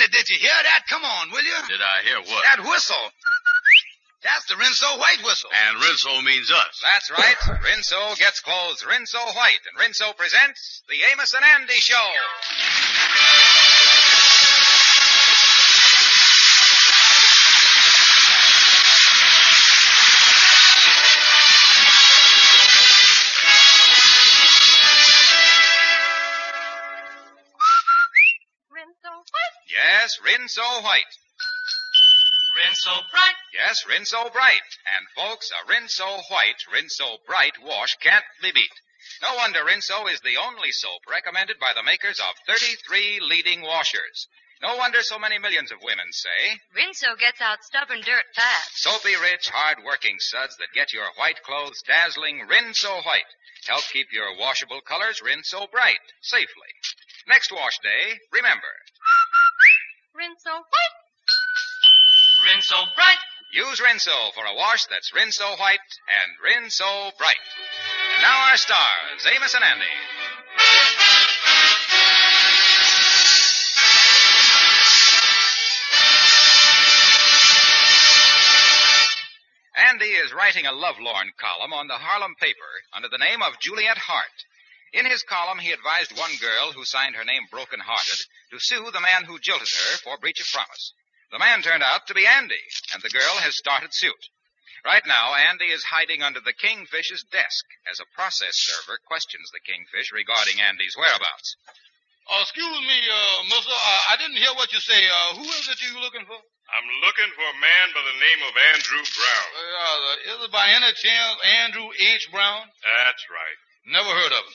did you hear that? Come on, will you? Did I hear what? That whistle. That's the Rinso White whistle. And Rinso means us. That's right. Rinso gets clothes Rinso White, and Rinso presents the Amos and Andy Show. Rinso White. Yes, Rinso White. Rinso Bright. Yes, Rinso Bright. And folks, a Rinso White, Rinso Bright wash can't be beat. No wonder Rinso is the only soap recommended by the makers of 33 leading washers. No wonder so many millions of women say, Rinso gets out stubborn dirt fast. soapy rich, hard-working suds that get your white clothes dazzling Rinso White. Help keep your washable colors Rinso Bright safely. Next wash day, remember, Rinso White. Rinso Bright. use Rinso for a wash that's Rinso White and Rinso Bright. And now our stars, Amos and Andy. Andy is writing a lovelorn column on the Harlem paper under the name of Juliet Hart. In his column, he advised one girl who signed her name Broken Hearted to sue the man who jilted her for breach of promise. The man turned out to be Andy, and the girl has started suit. Right now, Andy is hiding under the Kingfish's desk as a process server questions the Kingfish regarding Andy's whereabouts. Excuse me, mister, I didn't hear what you say. Who is it you looking for? I'm looking for a man by the name of Andrew Brown. Is it by any chance Andrew H. Brown? That's right. Never heard of him.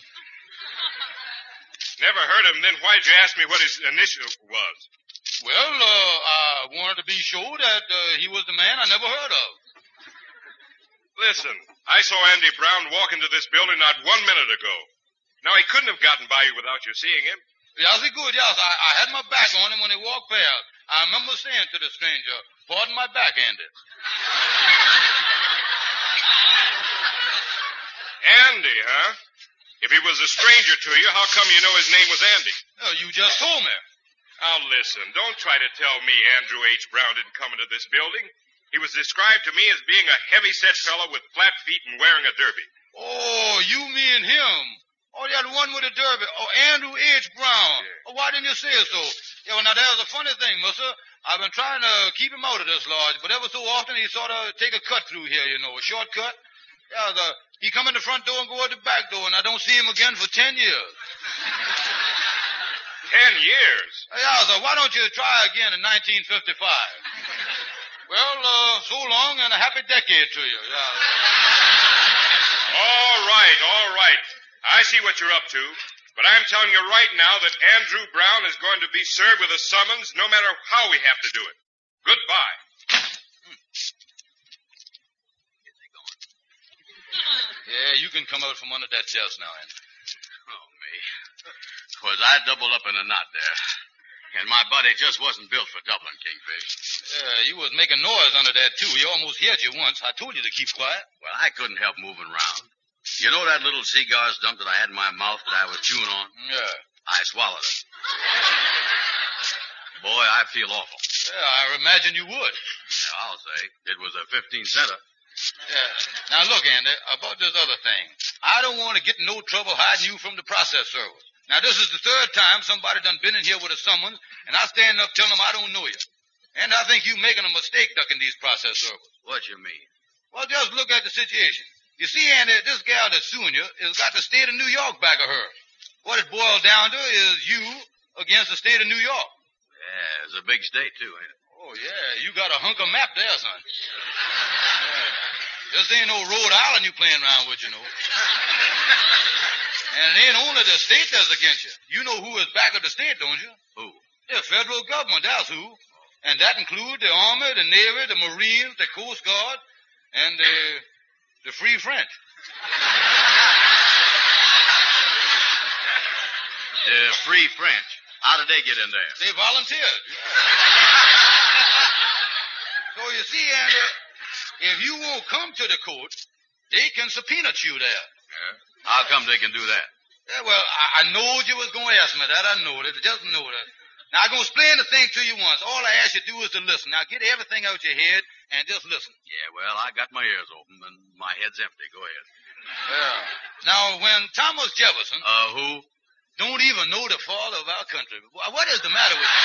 Never heard of him, then why'd you ask me what his initial was? Well, I wanted to be sure that he was the man I never heard of. Listen, I saw Andy Brown walk into this building not 1 minute ago. Now, he couldn't have gotten by you without you seeing him. Yes, he could, yes. I had my back on him when he walked past. I remember saying to the stranger, pardon my back, Andy. Andy, huh? If he was a stranger to you, how come you know his name was Andy? You just told me. Now, listen, don't try to tell me Andrew H. Brown didn't come into this building. He was described to me as being a heavy-set fellow with flat feet and wearing a derby. Oh, you mean him. Oh, that one with the derby. Oh, Andrew H. Brown. Yeah. Oh, why didn't you say so? Yeah, well, now, there's a funny thing, mister. I've been trying to keep him out of this lodge, but ever so often he sort of take a cut through here, you know, a shortcut. Yeah, he come in the front door and go out the back door, and I don't see him again for 10 years. 10 years? Yeah, so why don't you try again in 1955? Well, so long and a happy decade to you. Yeah. All right. I see what you're up to. But I'm telling you right now that Andrew Brown is going to be served with a summons no matter how we have to do it. Goodbye. Yeah, you can come out from under that desk now, Andy. Oh, me. 'Twas I doubled up in a knot there. And my body just wasn't built for Dublin, Kingfish. Yeah, you was making noise under that, too. He almost hit you once. I told you to keep quiet. Well, I couldn't help moving around. You know that little cigar stump that I had in my mouth that I was chewing on? Yeah. I swallowed it. Boy, I feel awful. Yeah, I imagine you would. Yeah, I'll say. It was a 15-center. Yeah. Now, look, Andy, about this other thing. I don't want to get in no trouble hiding you from the process service. Now, this is the third time somebody done been in here with a summons, and I stand up telling them I don't know you. And I think you making a mistake ducking these process servers. What you mean? Well, just look at the situation. You see, Andy, this gal that's suing you has got the state of New York back of her. What it boils down to is you against the state of New York. Yeah, it's a big state, too, ain't it? Oh, yeah, you got a hunk of map there, son. Yeah. This ain't no Rhode Island you playing around with, you know. And it ain't only the state that's against you. You know who is back of the state, don't you? Who? The federal government, that's who. And that includes the Army, the Navy, the Marines, the Coast Guard, and the Free French. The Free French. How did they get in there? They volunteered. So you see, Andy, if you won't come to the court, they can subpoena you there. Yeah. How come they can do that? Yeah, well, I knowed you was going to ask me that. I knowed it. Just knowed it. Now, I'm going to explain the thing to you once. All I ask you to do is to listen. Now, get everything out your head and just listen. Yeah, well, I got my ears open and my head's empty. Go ahead. Yeah. Now, when Thomas Jefferson... Who? Don't even know the father of our country. What is the matter with you?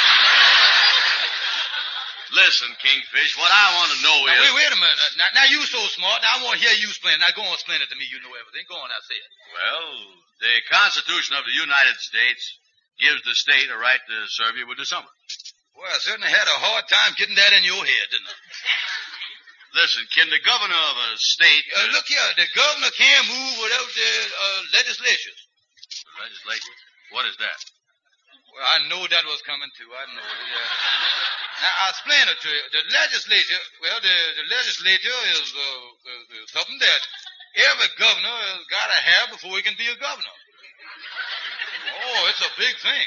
Listen, Kingfish, what I want to know Now, is... wait a minute. Now, you so smart. Now, I want to hear you explain. Now, go on, explain it to me. You know everything. Go on, now, say it. Well, the Constitution of the United States gives the state a right to serve you with the summons. Well, I certainly had a hard time getting that in your head, didn't I? Listen, can the governor of a state... Look here. The governor can't move without the legislatures. The legislature? What is that? Well, I know that was coming, too. I know it, yeah. Now, I'll explain it to you. The legislature, the legislature is something that every governor has got to have before he can be a governor. Oh, it's a big thing.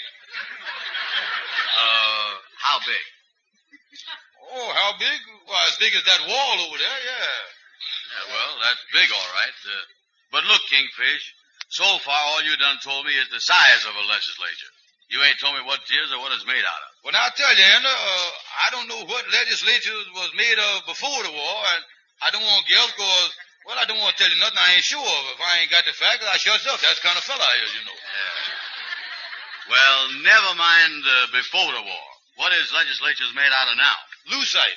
How big? Oh, how big? Well, as big as that wall over there, yeah. Yeah, well, that's big, all right. But look, Kingfish, so far all you done told me is the size of a legislature. You ain't told me what it is or what it's made out of. Well, now, I'll tell you, Andy, I don't know what legislature was made of before the war, and I don't want to guess because, well, I don't want to tell you nothing I ain't sure of. If I ain't got the facts, I shuts up. That's the kind of fella I is, you know. Yeah. Well, never mind before the war. What is legislatures made out of now? Lucite.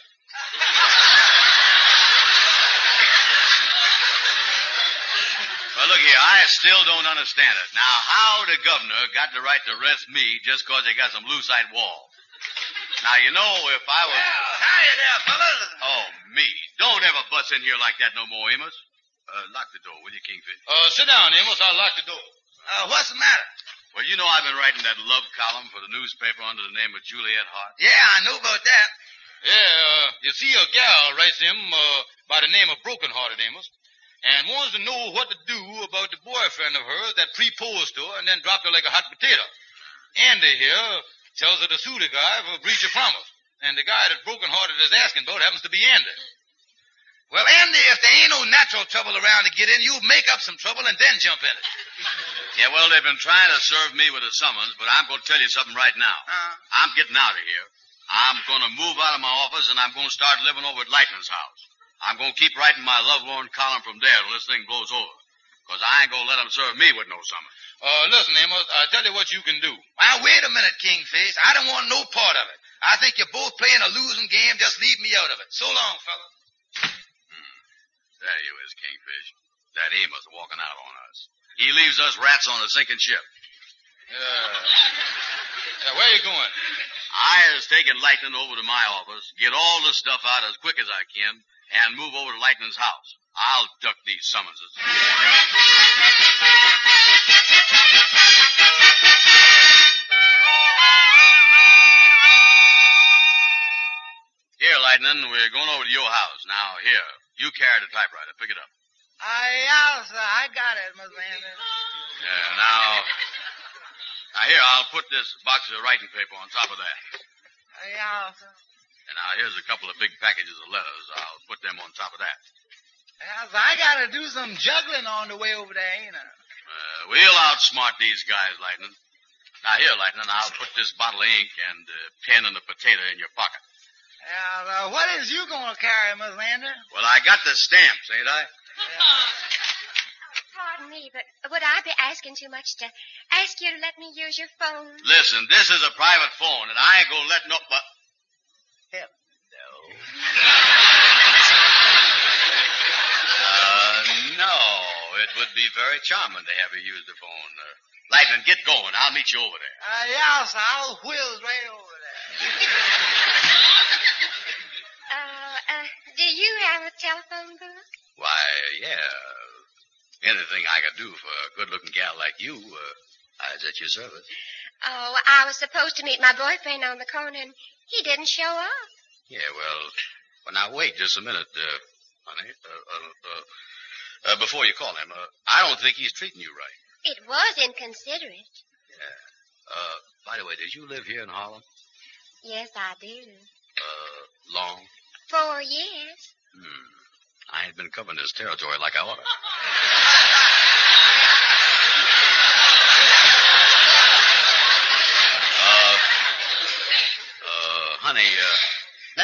Well, look here, I still don't understand it. Now, how the governor got the right to arrest me just because he got some lucite wall? Now, you know, if I was... Well, hiya there, fellas. Oh, me. Don't ever bust in here like that no more, Amos. Lock the door, will you, Kingfish? Sit down, Amos. I'll lock the door. What's the matter? Well, you know I've been writing that love column for the newspaper under the name of Juliet Hart. Yeah, I know about that. Yeah, you see, a gal writes him by the name of Broken Hearted, Amos, and wants to know what to do about the boyfriend of hers that proposed to her and then dropped her like a hot potato. Andy here tells her to sue the guy for breach of promise, and the guy that Broken Hearted is asking about happens to be Andy. Well, Andy, if there ain't no natural trouble around to get in, you make up some trouble and then jump in it. Yeah, well, they've been trying to serve me with a summons, but I'm going to tell you something right now. I'm getting out of here. I'm going to move out of my office, and I'm going to start living over at Lightning's house. I'm going to keep writing my lovelorn column from there till this thing blows over. Because I ain't going to let them serve me with no summons. Listen, Amos, I'll tell you what you can do. Now, wait a minute, Kingfish. I don't want no part of it. I think you're both playing a losing game. Just leave me out of it. So long, fella. There you is, Kingfish. That Amos walking out on us. He leaves us rats on a sinking ship. Yeah, where you going? I is taking Lightning over to my office, get all the stuff out as quick as I can, and move over to Lightning's house. I'll duck these summonses. Here, Lightning, we're going over to your house. Now, here, you carry the typewriter. Pick it up. Yeah, sir. I got it, Miss Andy. Yeah, now, here, I'll put this box of writing paper on top of that. Yeah, sir. And now, here's a couple of big packages of letters. I'll put them on top of that. Yeah, sir. I gotta do some juggling on the way over there, ain't I? We'll outsmart these guys, Lightning. Now, here, Lightning, I'll put this bottle of ink and pen and the potato in your pocket. Yeah, what is you gonna carry, Miss Andy? Well, I got the stamps, ain't I? Pardon me, but would I be asking too much to ask you to let me use your phone? Listen, this is a private phone, and I ain't gonna let no... No, it would be very charming to have you use the phone. Lightning, get going. I'll meet you over there. Yeah, sir. I'll whiz right over there. Do you have a telephone book? Why, yeah. Anything I could do for a good-looking gal like you, I was at your service. Oh, I was supposed to meet my boyfriend on the corner, and he didn't show up. Yeah, well, now wait just a minute, honey. Before you call him, I don't think he's treating you right. It was inconsiderate. Yeah. By the way, did you live here in Harlem? Yes, I do. Long? 4 years. I ain't been covering this territory like I ought to.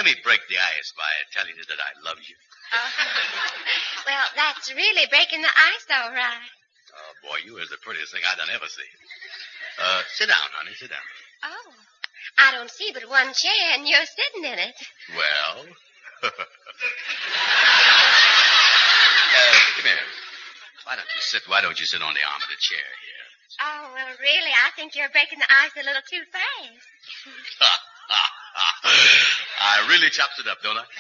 let me break the ice by telling you that I love you. Oh, well, that's really breaking the ice, all right. Oh, boy, you is the prettiest thing I done ever seen. Sit down, honey, sit down. Oh, I don't see but one chair, and you're sitting in it. Well? Come here. Why don't you sit on the arm of the chair here? Oh, well, really, I think you're breaking the ice a little too fast. I really chops it up, don't I?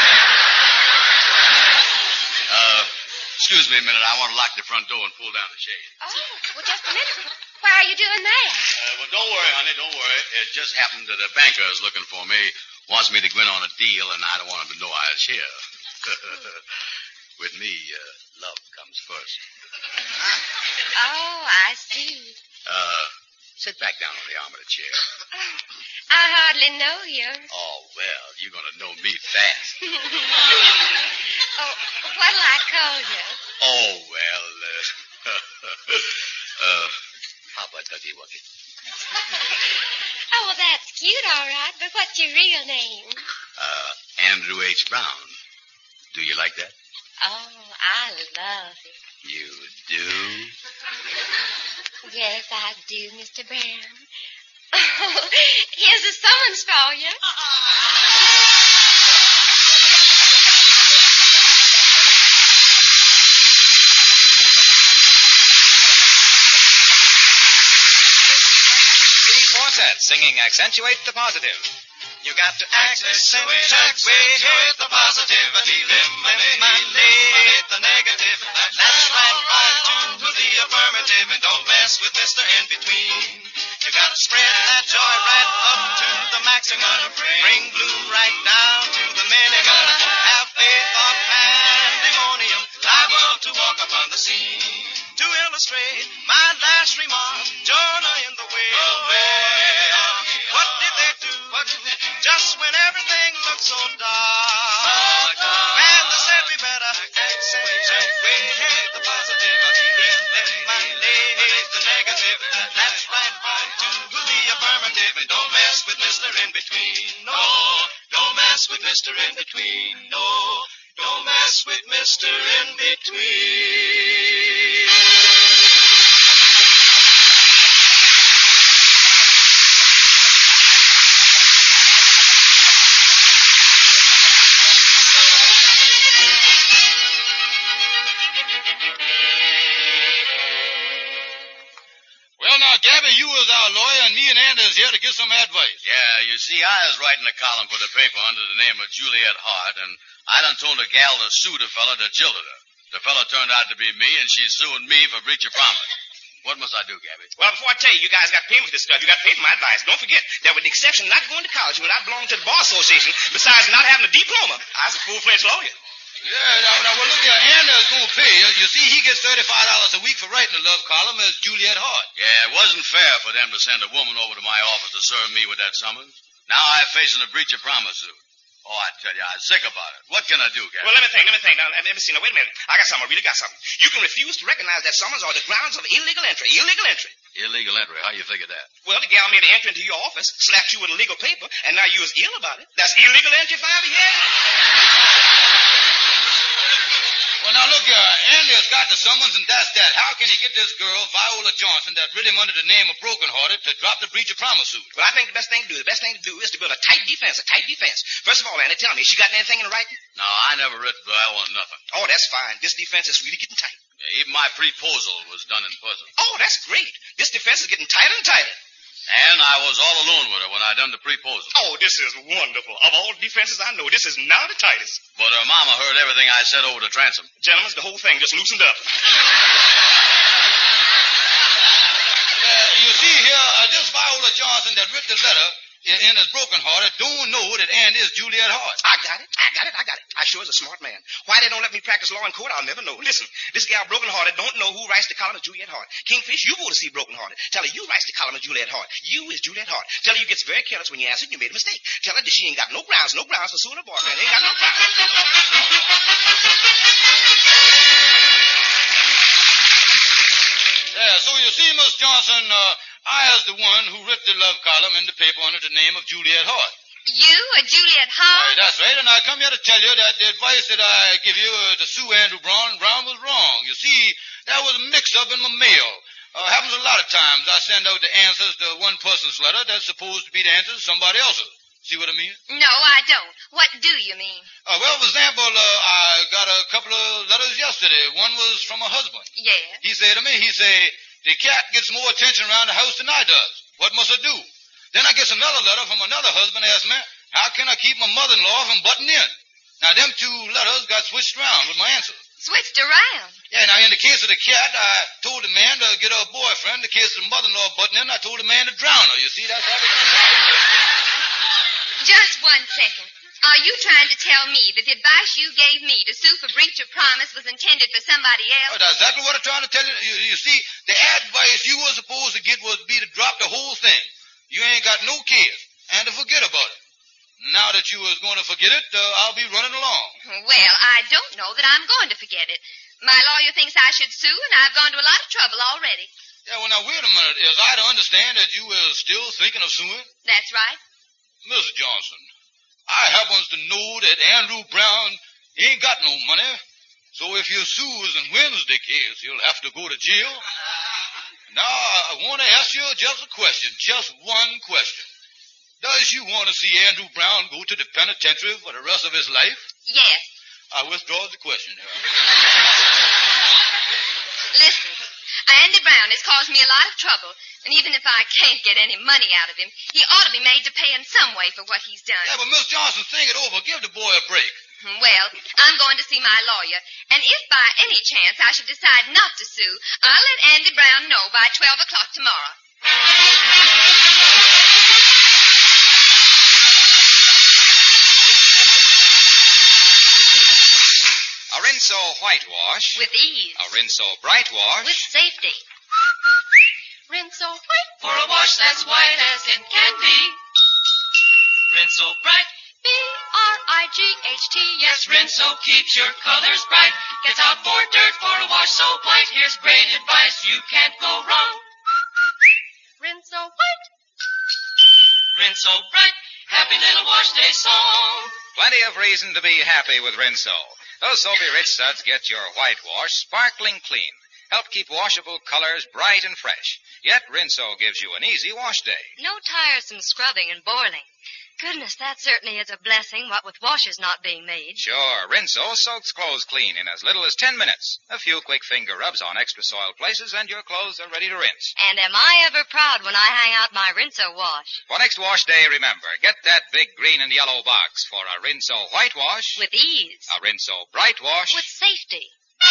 Excuse me a minute. I want to lock the front door and pull down the shade. Oh, well, just a minute. Why are you doing that? Well, don't worry, honey. Don't worry. It just happened that a banker is looking for me, wants me to go in on a deal, and I don't want him to know I was here. With me, love comes first. Oh, I see. Sit back down on the arm of the chair. Oh, I hardly know you. Oh, well, you're going to know me fast. Oh, what'll I call you? Oh, well, Papa Dougie Wucky. Oh, well, that's cute, all right, but what's your real name? Andrew H. Brown. Do you like that? Oh, I love it. You do? Yes, I do, Mr. Brown. Oh, here's a summons for you. Quartet singing Accentuate the Positive. You got to accentuate the positive and eliminate the negative. That's right, to the affirmative and don't mess with Mr. In Between. You got to spread that joy right up to the maximum. Bring blue right down to the minimum. Have faith of pandemonium, liable to walk upon the scene. To illustrate my last remark, Jonah in the whale. What did they do? Just when everything looked so dark. Man, they said we better accentuate the positive, eliminate the negative. That's right, to the affirmative, and don't mess with Mr. In Between. No, don't mess with Mr. In Between. No, don't mess with Mr. In Between. Well, now, Gabby, you was our lawyer, and me and Andy is here to give some advice. Yeah, you see, I was writing a column for the paper under the name of Juliet Hart, and I done told a gal to sue the fella that jilted her. The fella turned out to be me, and she's suing me for breach of promise. What must I do, Gabby? Well, before I tell you, you guys got to pay me for this stuff. You got to pay for my advice. Don't forget that with the exception of not going to college when I belong to the Bar Association, besides not having a diploma, I was a full-fledged lawyer. Yeah, now, well, look here, Andy is going to pay. You see, he gets $35 a week for writing the love column as Juliet Hart. Yeah, it wasn't fair for them to send a woman over to my office to serve me with that summons. Now I'm facing a breach of promise suit. Oh, I tell you, I'm sick about it. What can I do, Gabby? Well, let me think. Now, let me see. Now, wait a minute. I got something. I really got something. You can refuse to recognize that summons on the grounds of illegal entry. Illegal entry. Illegal entry. How you figure that? Well, the gal made an entry into your office, slapped you with illegal paper, and now you was ill about it. That's illegal entry, Five, yeah? Well, now, look here, Andy has got the summons, and that's that. How can he get this girl, Viola Johnson, that writ him under the name of Broken Hearted, to drop the breach of promise suit? Well, I think the best thing to do is to build a tight defense. First of all, Andy, tell me, she got anything in writing? No, I never writ Viola nothing. Oh, that's fine. This defense is really getting tight. Yeah, even my proposal was done in person. Oh, that's great. This defense is getting tighter and tighter. And I was all alone with her when I done the proposal. Oh, this is wonderful. Of all defenses I know, this is now the tightest. But her mama heard everything I said over the transom. Gentlemen, the whole thing just loosened up. You see here, this Viola Johnson that writ the letter in his Broken Hearted don't know that Andy is Juliet Hart. I got it. I sure is a smart man. Why they don't let me practice law in court, I'll never know. Listen, this gal Broken Hearted don't know who writes the column of Juliet Hart. Kingfish, you go to see Broken Hearted. Tell her you writes the column of Juliet Hart. You is Juliet Hart. Tell her you gets very careless when you answer and you made a mistake. Tell her that she ain't got no grounds for suing her boyfriend. Ain't got no grounds. Yeah, so you see, Miss Johnson, I is the one who writ the love column in the paper under the name of Juliet Hart. You, a Juliet Hart? That's right, and I come here to tell you that the advice that I give you to sue Andrew Brown was wrong. You see, there was a mix-up in my mail. Happens a lot of times. I send out the answers to one person's letter that's supposed to be the answer to somebody else's. See what I mean? No, I don't. What do you mean? Well, for example, I got a couple of letters yesterday. One was from a husband. Yeah. He said to me, the cat gets more attention around the house than I does. What must I do? Then I get another letter from another husband asking me, how can I keep my mother-in-law from butting in? Now, them two letters got switched around with my answers. Switched around? Yeah, now, in the case of the cat, I told the man to get her a boyfriend. In the case of the mother-in-law butting in, I told the man to drown her. You see, that's how it Just 1 second. Are you trying to tell me that the advice you gave me to sue for breach of promise was intended for somebody else? That's exactly what I'm trying to tell you. You see, the advice you were supposed to get was be to drop the whole thing. You ain't got no case, and to forget about it. Now that you was going to forget it, I'll be running along. Well, I don't know that I'm going to forget it. My lawyer thinks I should sue, and I've gone to a lot of trouble already. Yeah, well, now, wait a minute. Is I to understand that you were still thinking of suing? That's right. Mrs. Johnson, I happens to know that Andrew Brown ain't got no money. So if you sues and wins the case, you'll have to go to jail. Now, I want to ask you just a question, just one question. Does you want to see Andrew Brown go to the penitentiary for the rest of his life? Yes. I withdraw the question. Listen, Andy Brown has caused me a lot of trouble, and even if I can't get any money out of him, he ought to be made to pay in some way for what he's done. Yeah, but Miss Johnson, think it over. Give the boy a break. Well, I'm going to see my lawyer, and if by any chance I should decide not to sue, I'll let Andy Brown know by 12 o'clock tomorrow. A Rinso whitewash. With ease. A Rinso bright wash. With safety. Rinso white For a wash that's white as it can be. Rinso bright. B-R-I-G-H-T. Yes, Rinso keeps your colors bright. Gets out more dirt for a wash so white. Here's great advice, you can't go wrong. Rinso white. Rinso bright. Happy little wash day song. Plenty of reason to be happy with Rinso. Those soapy rich suds get your whitewash sparkling clean. Help keep washable colors bright and fresh. Yet Rinso gives you an easy wash day. No tiresome scrubbing and boiling. Goodness, that certainly is a blessing, what with washes not being made. Sure, Rinso soaks clothes clean in as little as 10 minutes. A few quick finger rubs on extra soiled places and your clothes are ready to rinse. And am I ever proud when I hang out my Rinso wash. For next wash day, remember, get that big green and yellow box for a Rinso whitewash. With ease. A Rinso bright wash. With safety.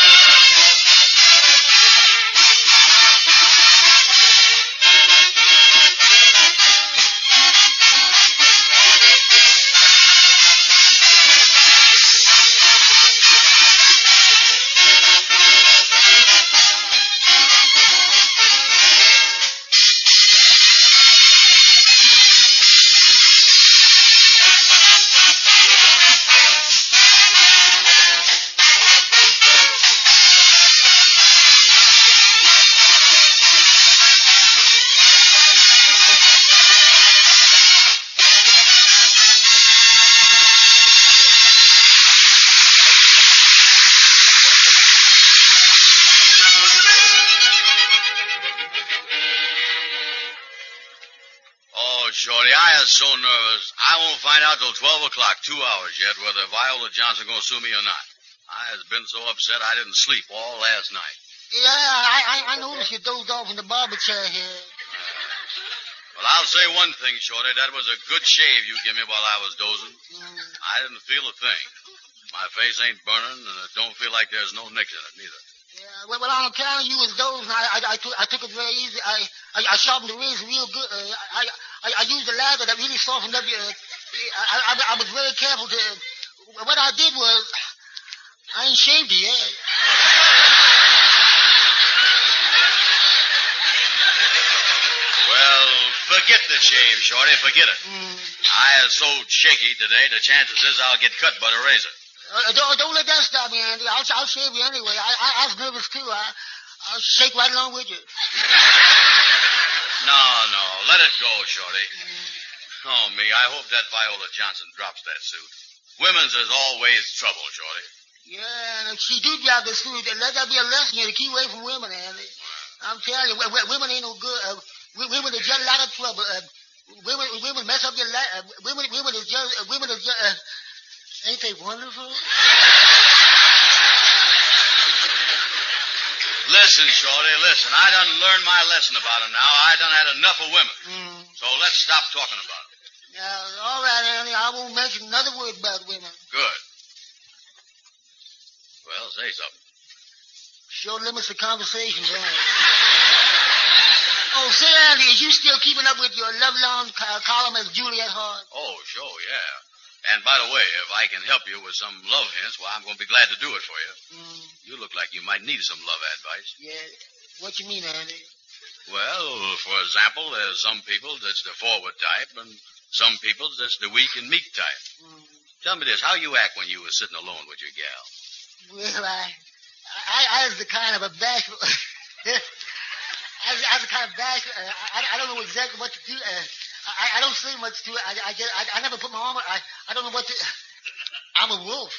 Shorty, I is so nervous. I won't find out till 12 o'clock, 2 hours yet, whether Viola Johnson gonna sue me or not. I has been so upset I didn't sleep all last night. Yeah, I noticed you dozed off in the barber chair here. Well, I'll say one thing, Shorty. That was a good shave you gave me while I was dozing. I didn't feel a thing. My face ain't burning, and it don't feel like there's no nicks in it, neither. Yeah, well, on account of you was dozing, I took it very easy. I sharpened the razor real good. I used a lather that really softened up your... I was very careful to... What I did was... I ain't shaved it yet. Well, forget the shave, Shorty. Forget it. I is so shaky today, the chances is I'll get cut by the razor. Don't let that stop me, Andy. I'll shave you anyway. I was nervous, too. I'll shake right along with you. No. Let it go, Shorty. Oh, me, I hope that Viola Johnson drops that suit. Women's is always trouble, Shorty. Yeah, and if she do drop the suit, let that be a lesson here to keep away from women, Andy. I'm telling you, women ain't no good. Women are just a lot of trouble. Women mess up your life. Women is just, ain't they wonderful? Listen, Shorty, listen. I done learned my lesson about them now. I done had enough of women. So let's stop talking about them. Yeah, all right, Andy. I won't mention another word about women. Good. Well, say something. Sure limits the conversation, don't it? Oh, say, Andy, is you still keeping up with your love-long column as Juliet Hart? Oh, sure, yeah. And by the way, if I can help you with some love hints, well, I'm going to be glad to do it for you. You look like you might need some love advice. Yeah. What you mean, Andy? Well, for example, there's some people that's the forward type, and some people that's the weak and meek type. Tell me this, how you act when you was sitting alone with your gal? Well, I was the kind of a bashful... I was the kind of bashful... I don't know exactly what to do. I don't say much to it. I never put my arm on. I don't know what to... I'm a wolf.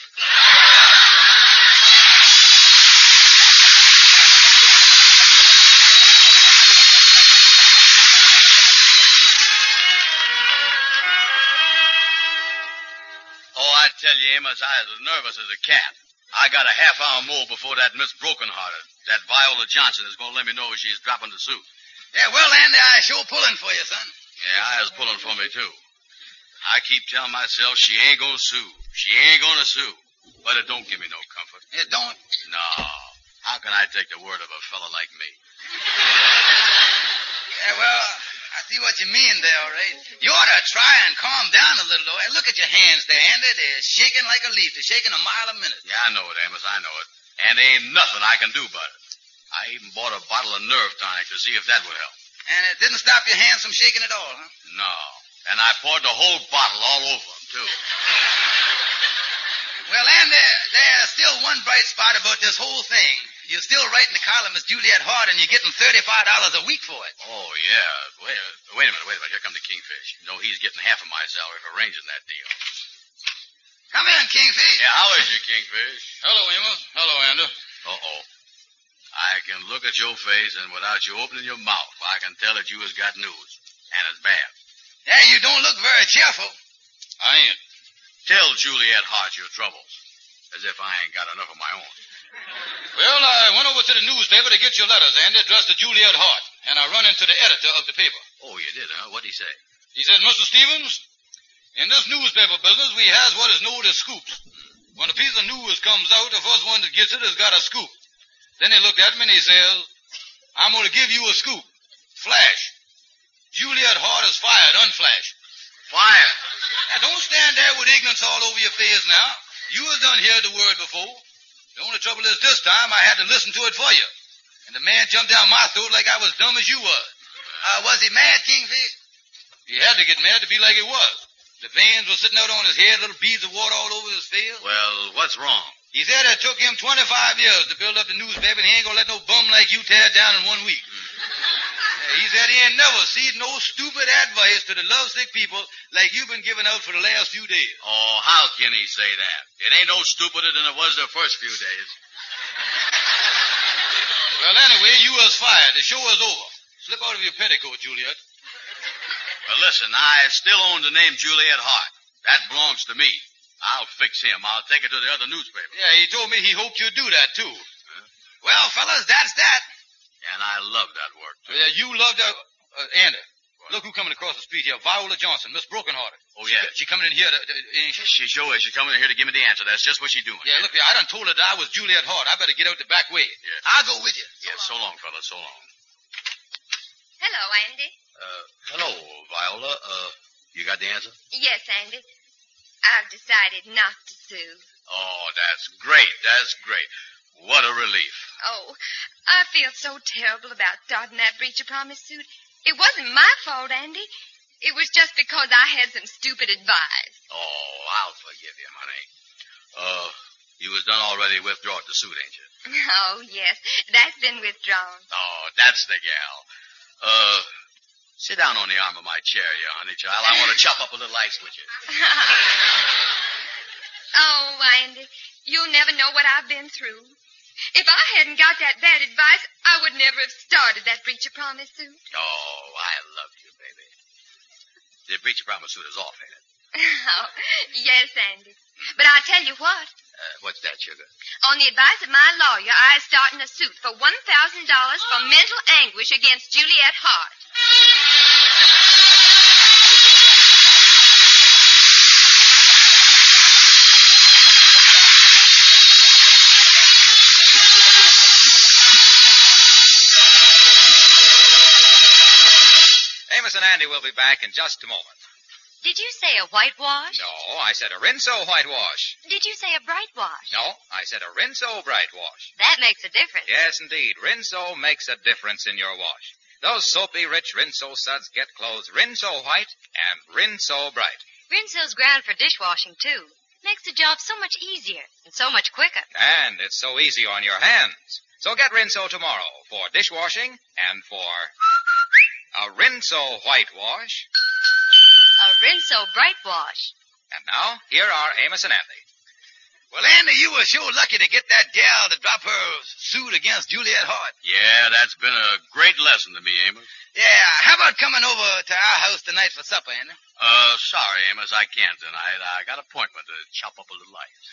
Oh, I tell you, Amos, I was as nervous as a cat. I got a half-hour more before that Miss Brokenhearted, that Viola Johnson, is going to let me know she's dropping the suit. Yeah, well, Andy, I sure pulling for you, son. Yeah, I was pulling for me, too. I keep telling myself she ain't going to sue. She ain't going to sue. But it don't give me no comfort. It don't? No. How can I take the word of a fella like me? Yeah, well, I see what you mean there, all right. You ought to try and calm down a little, though. Hey, look at your hands there, Andy. They're shaking like a leaf. They're shaking a mile a minute. Yeah, I know it, Amos. I know it. And there ain't nothing I can do about it. I even bought a bottle of nerve tonic to see if that would help. And it didn't stop your hands from shaking at all, huh? No. And I poured the whole bottle all over them, too. Well, Andy, there's still one bright spot about this whole thing. You're still writing the column as Juliet Hart, and you're getting $35 a week for it. Oh, yeah. Wait a minute. Here comes the Kingfish. You know, he's getting half of my salary for arranging that deal. Come in, Kingfish. Yeah, how is you, Kingfish? Hello, Amos. Hello, Andy. Uh-oh. I can look at your face, and without you opening your mouth, I can tell that you has got news. And it's bad. Yeah, you don't look very cheerful. I ain't. Tell Juliet Hart your troubles. As if I ain't got enough of my own. Well, I went over to the newspaper to get your letters, Andy, addressed to Juliet Hart, and I run into the editor of the paper. Oh, you did, huh? What'd he say? He said, Mr. Stevens, in this newspaper business, we has what is known as scoops. When a piece of news comes out, the first one that gets it has got a scoop. Then he looked at me and he says, I'm going to give you a scoop. Flash. Juliet Hart is fired, unflash. Fired? Now, don't stand there with ignorance all over your face now. You have done heard the word before. The only trouble is this time I had to listen to it for you. And the man jumped down my throat like I was dumb as you was. Was he mad, Kingfish? He had to get mad to be like he was. The veins were sitting out on his head, little beads of water all over his face. Well, what's wrong? He said it took him 25 years to build up the newspaper, and he ain't gonna let no bum like you tear it down in 1 week. He said he ain't never seen no stupid advice to the lovesick people like you've been giving out for the last few days. Oh, how can he say that? It ain't no stupider than it was the first few days. Well, anyway, you was fired. The show is over. Slip out of your petticoat, Juliet. Well, listen, I still own the name Juliet Hart. That belongs to me. I'll fix him. I'll take it to the other newspaper. Yeah, he told me he hoped you'd do that, too. Huh? Well, fellas, that's that. And I love that work, too. Yeah, you love that. Andy, look who coming across the street here. Viola Johnson, Miss Brokenhearted. Oh, yeah. She coming in here to, ain't she? She sure is. She's coming in here to give me the answer. That's just what she's doing. Yeah, look, I done told her that I was Juliet Hart. I better get out the back way. Yeah. I'll go with you. So long, fellas. So long. Hello, Andy. Hello, Viola. You got the answer? Yes, Andy. I've decided not to sue. Oh, that's great. That's great. What a relief. Oh, I feel so terrible about starting that breach of promise suit. It wasn't my fault, Andy. It was just because I had some stupid advice. Oh, I'll forgive you, honey. You was done already withdrawing the suit, ain't you? Oh, yes. That's been withdrawn. Oh, that's the gal. Sit down on the arm of my chair, you honey child. I want to chop up a little ice with you. Oh, Andy, you'll never know what I've been through. If I hadn't got that bad advice, I would never have started that breach of promise suit. Oh, I love you, baby. The breach of promise suit is off, ain't it? Oh, yes, Andy. But I'll tell you what. What's that, sugar? On the advice of my lawyer, I am starting a suit for $1,000 for mental anguish against Juliet Hart. Amos and Andy will be back in just a moment. Did you say a whitewash? No, I said a Rinso whitewash. Did you say a bright wash? No, I said a Rinso bright wash. That makes a difference. Yes, indeed. Rinso makes a difference in your wash. Those soapy, rich Rinso suds get clothes Rinso white and Rinso bright. Rinso's ground for dishwashing, too. Makes the job so much easier and so much quicker. And it's so easy on your hands. So get Rinso tomorrow for dishwashing and for a Rinso whitewash. A Rinso bright wash. And now, here are Amos and Andy. Well, Andy, you were sure lucky to get that gal to drop her suit against Juliet Hart. Yeah, that's been a great lesson to me, Amos. Yeah, how about coming over to our house tonight for supper, Andy? Sorry, Amos, I can't tonight. I got an appointment to chop up a little ice.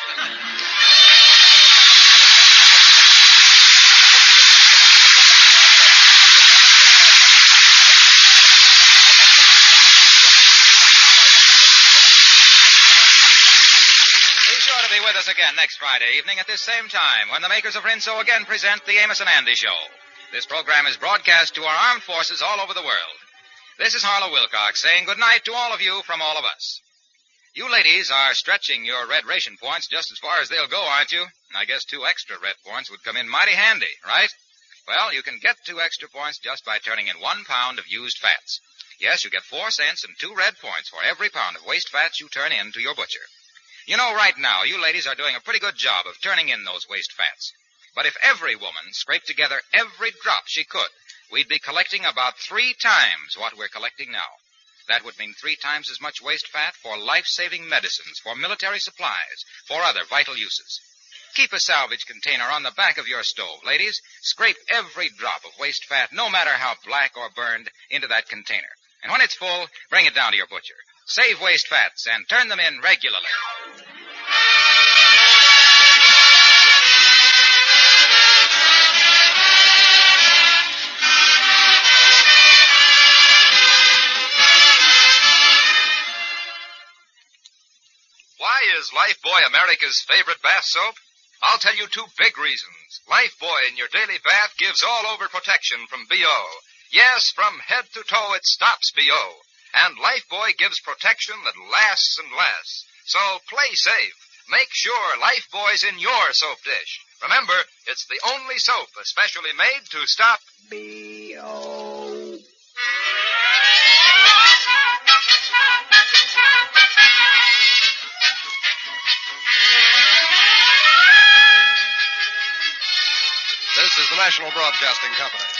Be with us again next Friday evening at this same time when the makers of Rinso again present the Amos and Andy Show. This program is broadcast to our armed forces all over the world. This is Harlow Wilcox saying good night to all of you from all of us. You ladies are stretching your red ration points just as far as they'll go, aren't you? I guess 2 extra red points would come in mighty handy, right? Well, you can get 2 extra points just by turning in 1 pound of used fats. Yes, you get 4 cents and 2 red points for every pound of waste fats you turn in to your butcher. You know, right now, you ladies are doing a pretty good job of turning in those waste fats. But if every woman scraped together every drop she could, we'd be collecting about 3 times what we're collecting now. That would mean 3 times as much waste fat for life-saving medicines, for military supplies, for other vital uses. Keep a salvage container on the back of your stove, ladies. Scrape every drop of waste fat, no matter how black or burned, into that container. And when it's full, bring it down to your butcher. Save waste fats and turn them in regularly. Why is Lifebuoy America's favorite bath soap? I'll tell you 2 big reasons. Lifebuoy in your daily bath gives all-over protection from BO. Yes, from head to toe it stops BO. And Lifebuoy gives protection that lasts and lasts. So play safe. Make sure Lifebuoy's in your soap dish. Remember, it's the only soap especially made to stop B.O. This is the National Broadcasting Company.